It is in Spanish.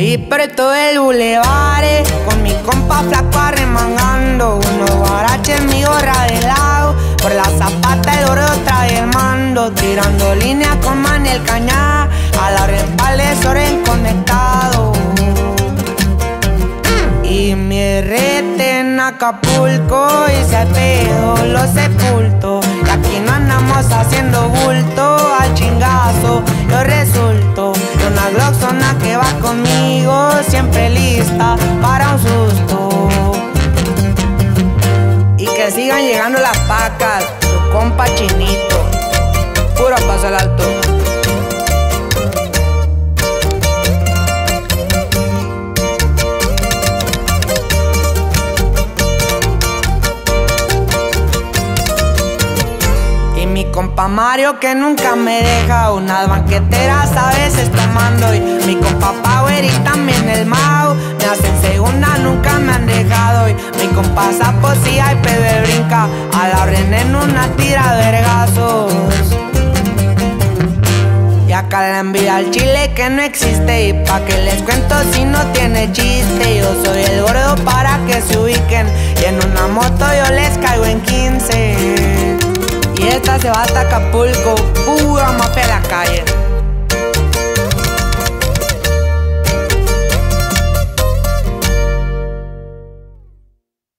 por todo el bulevar, con mi compa flaco arremangando, unos guaraches, mi gorra de lado, por la zapata el oro trae el mando, tirando línea con Maniel Cañá, a la respalde Soren conectado. Y mi rete en Acapulco y se pedo lo sepulto, y aquí no andamos haciendo bulto, al chingazo yo resulto de una gloxona que va conmigo, siempre lista para un susto. Y que sigan llegando las pacas, tu compa Chinito, puro paso al alto. Mi compa Mario que nunca me deja, unas banqueteras a veces tomando, y mi compa Power y también el Mau me hacen segunda, nunca me han dejado, y mi compa Sapo si hay pedo brinca, a la orden en una tira de vergazos. Y acá la envidia al chile que no existe, y pa' que les cuento si no tiene chiste, yo soy el gordo para que se ubiquen, y en una moto yo les caigo en 15. Y esta se va hasta Acapulco, pura mafia de la calle.